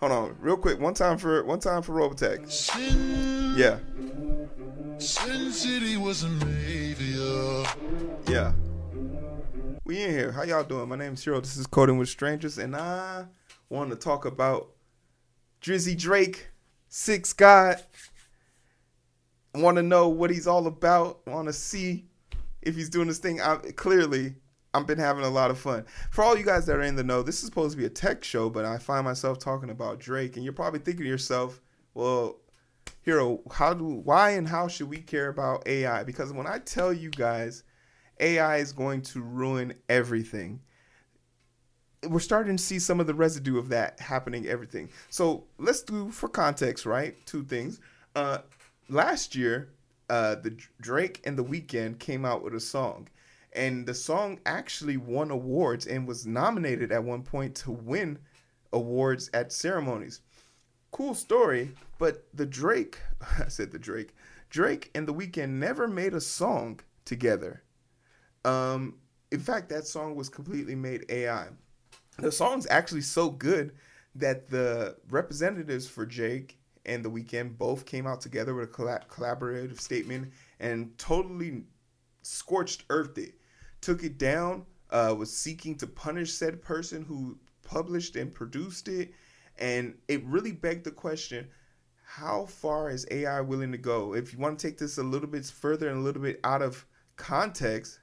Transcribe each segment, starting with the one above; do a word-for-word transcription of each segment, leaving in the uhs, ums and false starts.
Hold on, real quick. One time for one time for Robotech. Sin, yeah. Sin City was a maybe. Yeah. We in here. How y'all doing? My name is Hero. This is Coding with Strangers, and I want to talk about Drizzy Drake, Six God. I want to know what he's all about. I want to see if he's doing this thing. I, clearly, I've been having a lot of fun. For all you guys that are in the know, this is supposed to be a tech show, but I find myself talking about Drake, and you're probably thinking to yourself, well, Hero, how do, why and how should we care about A I? Because when I tell you guys, A I is going to ruin everything. We're starting to see some of the residue of that happening, everything. So let's do, for context, right, two things. Uh, last year, uh, the Drake and The Weeknd came out with a song. And the song actually won awards and was nominated at one point to win awards at ceremonies. Cool story, but the Drake, I said the Drake, Drake and The Weeknd never made a song together. Um, in fact, that song was completely made A I. The song's actually so good that the representatives for Drake and The Weeknd both came out together with a collab- collaborative statement and totally scorched earthed it. Took it down, uh, was seeking to punish said person who published and produced it. And it really begged the question, how far is A I willing to go? If you want to take this a little bit further and a little bit out of context,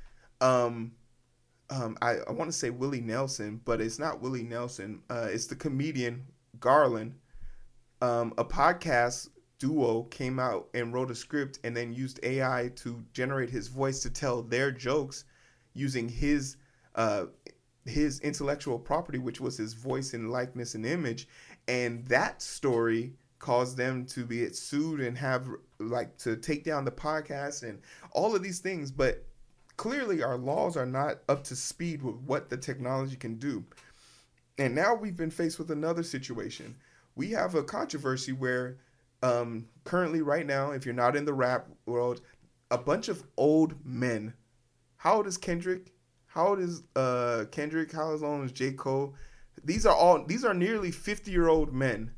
um, um, I, I want to say Willie Nelson, but it's not Willie Nelson. Uh, it's the comedian Garland. Um, a podcast duo came out and wrote a script and then used A I to generate his voice to tell their jokes using his uh, his intellectual property, which was his voice and likeness and image. And that story caused them to be sued and have like to take down the podcast and all of these things. But clearly our laws are not up to speed with what the technology can do. And now we've been faced with another situation. We have a controversy where um, currently right now, if you're not in the rap world, a bunch of old men. How old is Kendrick? How old is uh, Kendrick? How old is J. Cole? These are all. These are nearly fifty-year-old men.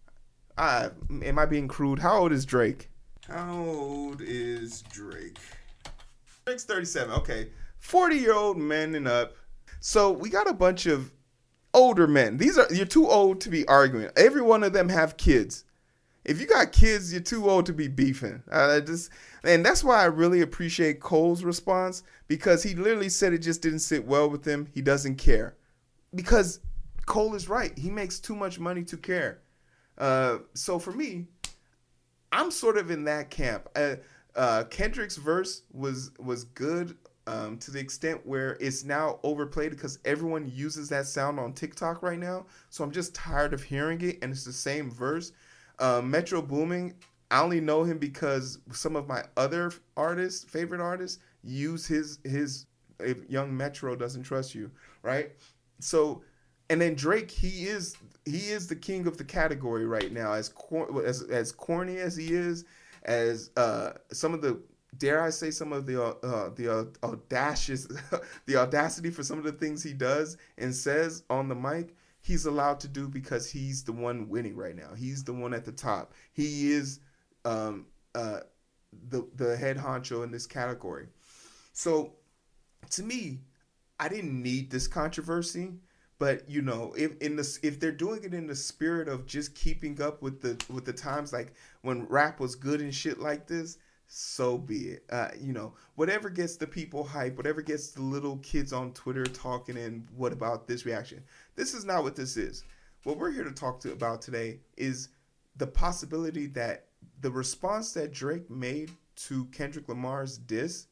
Uh, am I being crude? How old is Drake? How old is Drake? Drake's thirty-seven. Okay, forty-year-old men and up. So we got a bunch of older men. These are you're too old to be arguing. Every one of them have kids. If you got kids, you're too old to be beefing. Uh, just, and that's why I really appreciate Cole's response, because he literally said it just didn't sit well with him. He doesn't care. Because Cole is right. He makes too much money to care. Uh, so for me, I'm sort of in that camp. Uh, uh, Kendrick's verse was was good um, to the extent where it's now overplayed because everyone uses that sound on TikTok right now. So I'm just tired of hearing it, and it's the same verse. Uh, Metro Boomin, I only know him because some of my other artists, favorite artists, use his his if Young Metro Doesn't Trust You, right? So, and then Drake, he is he is the king of the category right now. As cor- as as corny as he is, as uh, some of the dare I say some of the uh, the uh, audacious the audacity for some of the things he does and says on the mic, he's allowed to do because he's the one winning right now. He's the one at the top. He is um, uh, the the head honcho in this category. So to me, I didn't need this controversy, but you know, if in the if they're doing it in the spirit of just keeping up with the with the times, like when rap was good and shit like this, so be it. Uh, you know, whatever gets the people hype, whatever gets the little kids on Twitter talking, and what about this reaction? This is not what this is. What we're here to talk to about today is the possibility that the response that Drake made to Kendrick Lamar's diss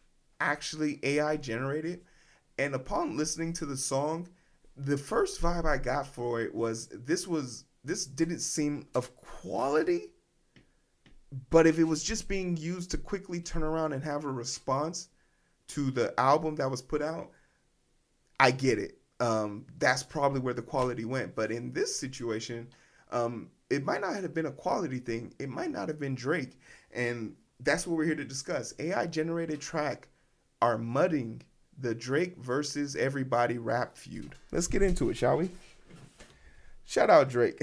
actually A I generated. And upon listening to the song, the first vibe I got for it was this was this didn't seem of quality. But if it was just being used to quickly turn around and have a response to the album that was put out, I get it. Um, that's probably where the quality went. But in this situation, um, it might not have been a quality thing. It might not have been Drake. And that's what we're here to discuss. A I-generated track are mudding the Drake versus everybody rap feud. Let's get into it, shall we? Shout out Drake.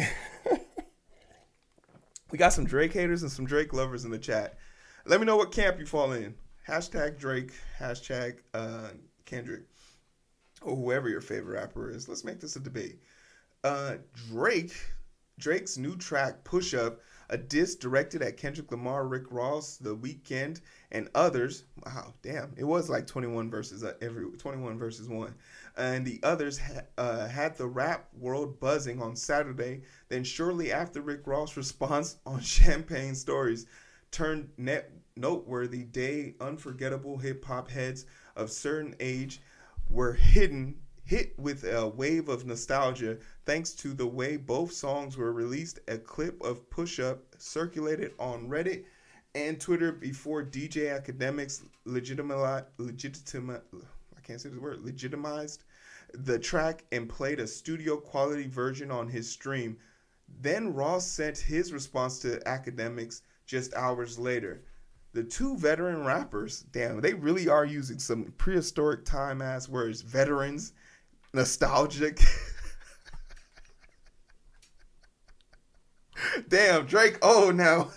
We got some Drake haters and some Drake lovers in the chat. Let me know what camp you fall in. Hashtag Drake, hashtag uh, Kendrick, or whoever your favorite rapper is. Let's make this a debate. Uh, Drake, Drake's new track, Push Up, a diss directed at Kendrick Lamar, Rick Ross, The Weeknd, and others. Wow, damn. It was like twenty-one versus uh, every twenty-one versus one. And the others ha- uh, had the rap world buzzing on Saturday. Then shortly after, Rick Ross' response on Champagne Stories turned net noteworthy. Day unforgettable hip-hop heads of certain age were hidden hit with a wave of nostalgia thanks to the way both songs were released. A clip of Push Up circulated on Reddit and Twitter before D J Academics legitimized, legitima, I can't say the word, legitimized the track and played a studio quality version on his stream. Then Ross sent his response to Academics just hours later. The two veteran rappers, damn, they really are using some prehistoric time ass words. Veterans, nostalgic. Damn, Drake, oh now.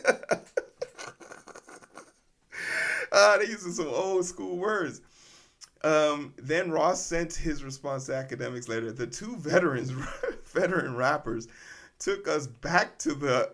uh, they using some old school words. Um, then Ross sent his response to Academics later. The two veterans, veteran rappers took us back to the...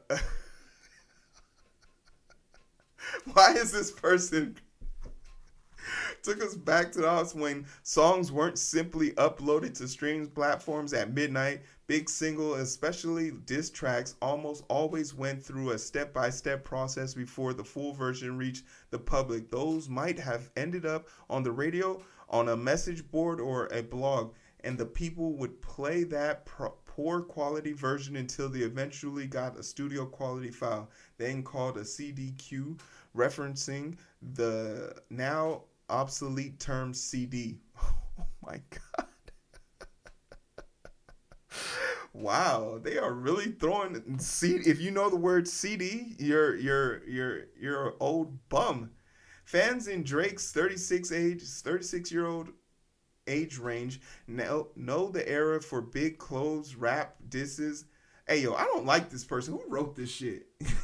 Why is this person... took us back to the house when songs weren't simply uploaded to streaming platforms at midnight. Big single, especially diss tracks, almost always went through a step-by-step process before the full version reached the public. Those might have ended up on the radio, on a message board, or a blog, and the people would play that pro- poor quality version until they eventually got a studio quality file, then called a C D Q, referencing the now obsolete term C D. Oh my God. Wow, they are really throwing C D. If you know the word C D, you're you're you're you're an old bum. Fans in Drake's thirty-six age, thirty-six year old age range know know the era for big clothes, rap disses. Hey yo, I don't like this person. Who wrote this shit?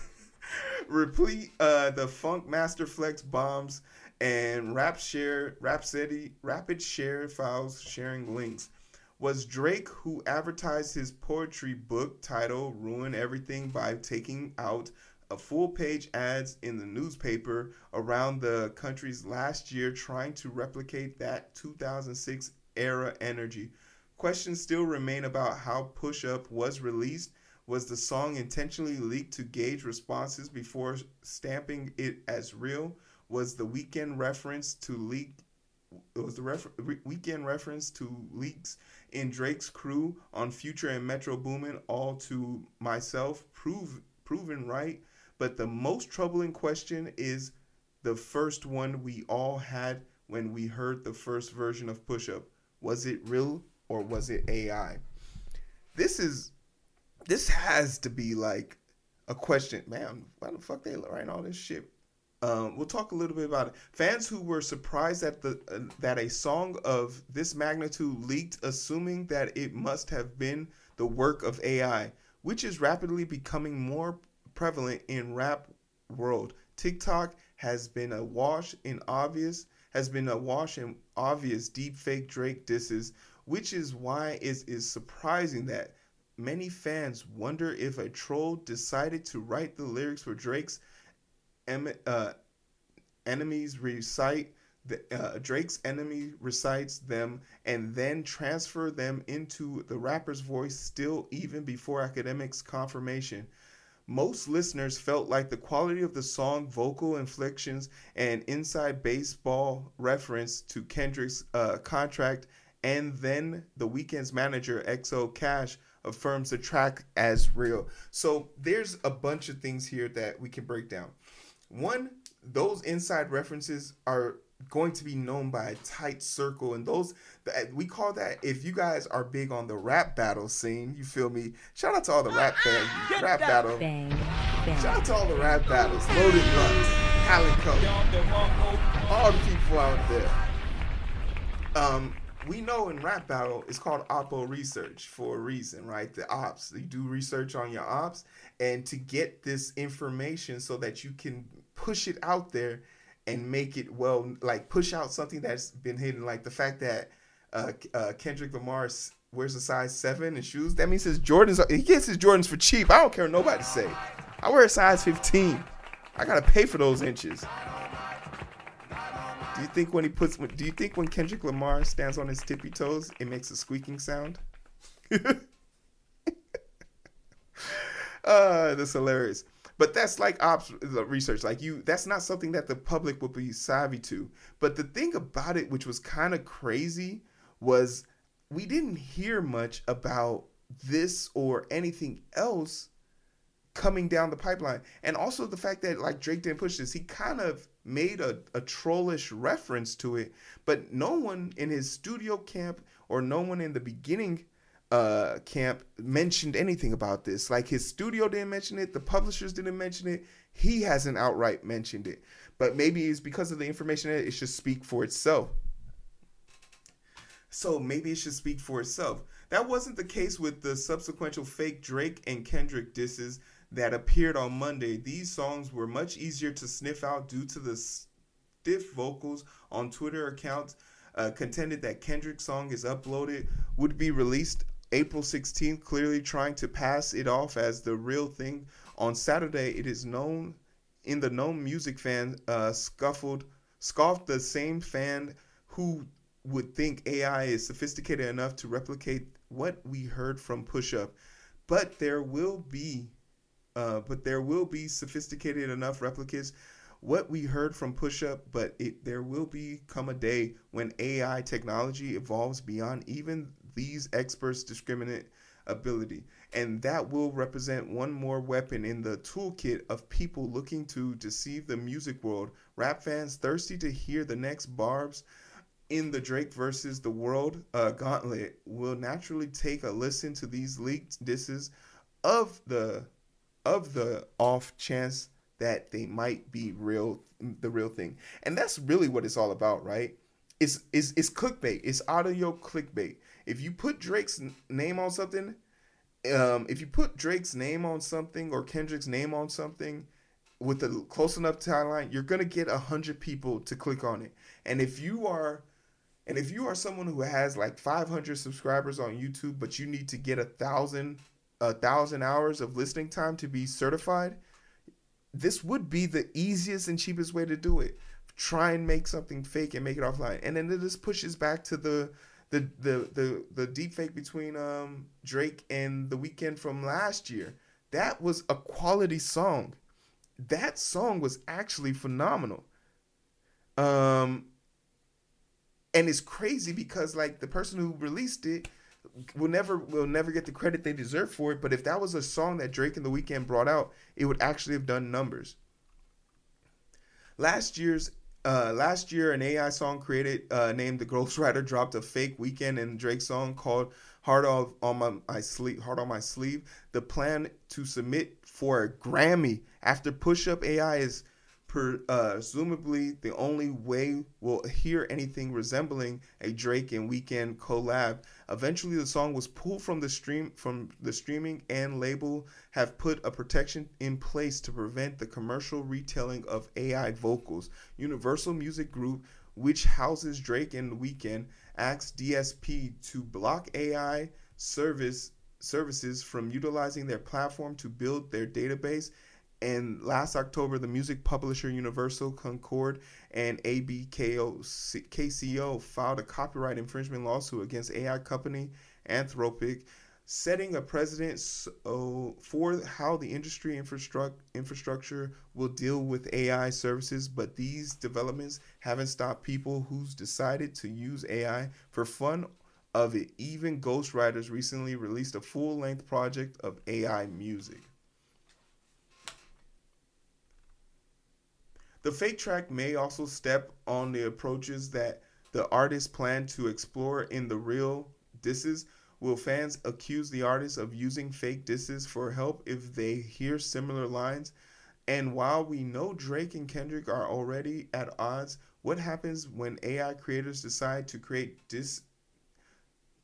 Replete uh, the Funk Master Flex bombs and rap share, Rhapsody, rapid share files sharing links. Was Drake, who advertised his poetry book title Ruin Everything by taking out a full page ads in the newspaper around the country's last year, trying to replicate that two thousand six era energy? Questions still remain about how Push Up was released. Was the song intentionally leaked to gauge responses before stamping it as real? Was the Weeknd reference to leak? Was the refer- Weeknd reference to leaks in Drake's crew on Future and Metro Boomin all to myself prove proven right? But the most troubling question is the first one we all had when we heard the first version of Push Up. Was it real or was it A I? This is this has to be like a question. Man, why the fuck they writing all this shit? Um, we'll talk a little bit about it. Fans who were surprised that the uh, that a song of this magnitude leaked, assuming that it must have been the work of A I, which is rapidly becoming more prevalent in rap world. TikTok has been a wash in obvious has been a wash in obvious deep fake Drake disses, which is why it is surprising that many fans wonder if a troll decided to write the lyrics for Drake's em- uh, enemies recite the, uh, Drake's enemy recites them and then transfer them into the rapper's voice still even before Academics' confirmation. Most listeners felt like the quality of the song, vocal inflections, and inside baseball reference to Kendrick's uh, contract, and then the Weeknd's manager, X O Cash, affirms the track as real. So there's a bunch of things here that we can break down. One, those inside references are going to be known by a tight circle, and those we call that, if you guys are big on the rap battle scene, you feel me? Shout out to all the rap bang, rap battle. Bang, bang. Shout out to all the rap battles, Loaded Lux, Calico, all the people out there. Um, we know in rap battle it's called oppo research for a reason, right? The ops, you do research on your ops, and to get this information so that you can push it out there and make it, well, like push out something that's been hidden, like the fact that uh, uh, Kendrick Lamar wears a size seven in shoes. That means his Jordans are, he gets his Jordans for cheap. I don't care what nobody say. I wear a size fifteen. I gotta pay for those inches. Do you think when he puts? Do you think when Kendrick Lamar stands on his tippy toes, it makes a squeaking sound? uh, that's hilarious. But that's like ops research. Like you, that's not something that the public would be savvy to. But the thing about it, which was kind of crazy, was we didn't hear much about this or anything else coming down the pipeline. And also the fact that like Drake didn't push this, he kind of made a, a trollish reference to it, but no one in his studio camp or no one in the beginning uh, camp mentioned anything about this. Like his studio didn't mention it, the publishers didn't mention it, he hasn't outright mentioned it. But maybe it's because of the information that it should speak for itself. So maybe it should speak for itself. That wasn't the case with the subsequent fake Drake and Kendrick disses that appeared on Monday. These songs were much easier to sniff out due to the stiff vocals on Twitter accounts uh, contended that Kendrick's song is uploaded, would be released April sixteenth, clearly trying to pass it off as the real thing. On Saturday, it is known in the known music fan uh, scuffled, scoffed the same fan who would think A I is sophisticated enough to replicate what we heard from Push Up. But there will be Uh, but there will be sophisticated enough replicas. What we heard from Push Up, but it there will be come a day when A I technology evolves beyond even these experts' discriminate ability, and that will represent one more weapon in the toolkit of people looking to deceive the music world. Rap fans thirsty to hear the next barbs in the Drake versus the World uh, gauntlet will naturally take a listen to these leaked disses of the of the off chance that they might be real, the real thing. And that's really what it's all about, right? It's, it's, it's clickbait. It's audio clickbait. If you put Drake's name on something, um, if you put Drake's name on something or Kendrick's name on something with a close enough timeline, you're going to get a hundred people to click on it. And if you are, and if you are someone who has like five hundred subscribers on YouTube, but you need to get a thousand a thousand hours of listening time to be certified, this would be the easiest and cheapest way to do it. Try and make something fake and make it offline. And then this pushes back to the the the the, the deep fake between um Drake and The Weeknd from last year. That was a quality song. That song was actually phenomenal. Um and it's crazy because like the person who released it will never will never get the credit they deserve for it. But if that was a song that Drake and The Weeknd brought out, it would actually have done numbers. Last year's uh, last year, an A I song created uh, named The Ghostwriter dropped a fake Weeknd and Drake song called "Hard on, on my, my sleeve." Hard on my sleeve. The plan to submit for a Grammy after Push Up A I is per, uh, presumably the only way we'll hear anything resembling a Drake and Weeknd collab. Eventually, the song was pulled from the stream from the streaming, and label have put a protection in place to prevent the commercial retelling of A I vocals. Universal Music Group, which houses Drake and The Weeknd, asked D S P to block A I service services from utilizing their platform to build their database. And last October, the music publisher Universal, Concord, and A B K C O filed a copyright infringement lawsuit against A I company Anthropic, setting a precedent so for how the industry infrastructure infrastructure will deal with A I services. But these developments haven't stopped people who's decided to use A I for fun of it. Even ghostwriters recently released a full-length project of A I music. The fake track may also step on the approaches that the artist plan to explore in the real disses. Will fans accuse the artist of using fake disses for help if they hear similar lines? And while we know Drake and Kendrick are already at odds, what happens when A I creators decide to create diss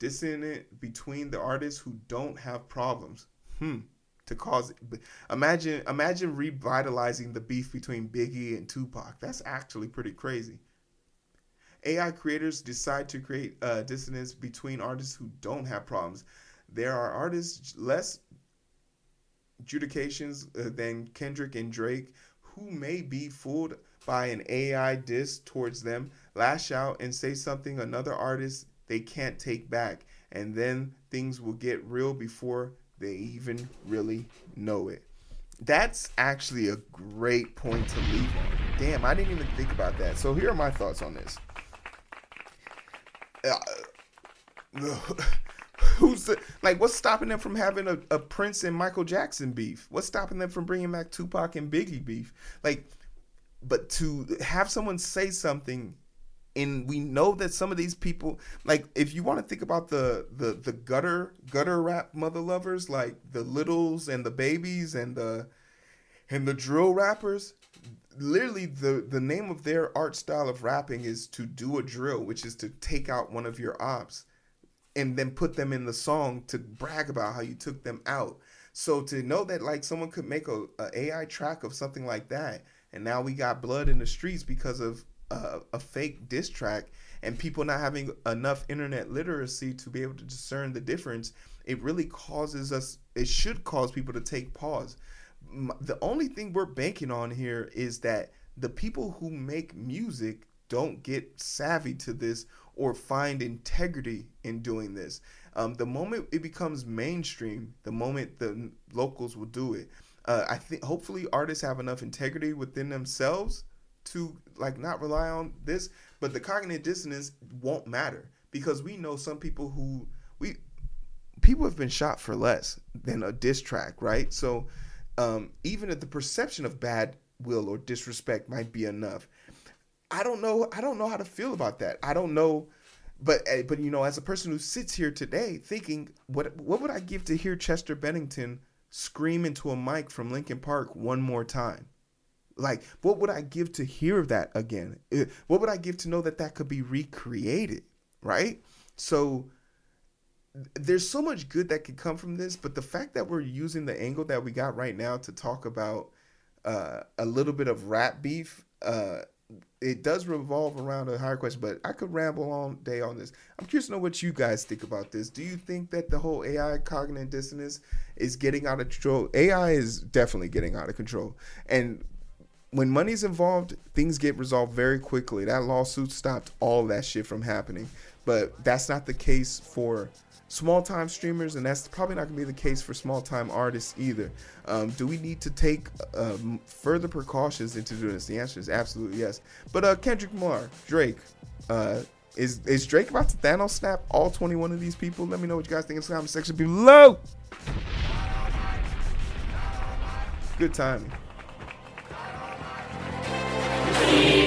dissonant between the artists who don't have problems. Hmm. To cause, imagine, imagine revitalizing the beef between Biggie and Tupac. That's actually pretty crazy. A I creators decide to create uh, dissonance between artists who don't have problems. There are artists less adjudications uh, than Kendrick and Drake who may be fooled by an A I diss towards them, lash out and say something another artist they can't take back, and then things will get real before they even really know it. That's actually a great point to leave on. Damn, I didn't even think about that. So here are my thoughts on this. Uh, who's the, like, what's stopping them from having a, a Prince and Michael Jackson beef? What's stopping them from bringing back Tupac and Biggie beef? Like, but to have someone say something, and we know that some of these people, like, if you want to think about the the the gutter gutter rap mother lovers, like the Littles and the Babies and the and the drill rappers, literally the the name of their art style of rapping is to do a drill, which is to take out one of your ops and then put them in the song to brag about how you took them out. So to know that, like, someone could make a, a AI track of something like that, and now we got blood in the streets because of uh, a fake diss track and people not having enough internet literacy to be able to discern the difference, it really causes us, it should cause people to take pause. The only thing we're banking on here is that the people who make music don't get savvy to this or find integrity in doing this. Um, the moment it becomes mainstream, the moment the locals will do it. Uh, I think hopefully artists have enough integrity within themselves to, like, not rely on this, but the cognitive dissonance won't matter because we know some people who we people have been shot for less than a diss track, right? So um, even if the perception of bad will or disrespect might be enough, I don't know. I don't know how to feel about that. I don't know, but but you know, as a person who sits here today thinking, what what would I give to hear Chester Bennington scream into a mic from Linkin Park one more time? Like, what would I give to hear that again? What would I give to know that that could be recreated, right? So there's so much good that could come from this, but the fact that we're using the angle that we got right now to talk about uh, a little bit of rap beef, uh, it does revolve around a higher question, but I could ramble all day on this. I'm curious to know what you guys think about this. Do you think that the whole A I cognitive dissonance is getting out of control? A I is definitely getting out of control. And when money's involved, things get resolved very quickly. That lawsuit stopped all that shit from happening. But that's not the case for small-time streamers, and that's probably not going to be the case for small-time artists either. Um, do we need to take uh, further precautions into doing this? The answer is absolutely yes. But uh, Kendrick Lamar, Drake, uh, is is Drake about to Thanos snap all twenty-one of these people? Let me know what you guys think in the comment section below. Good timing.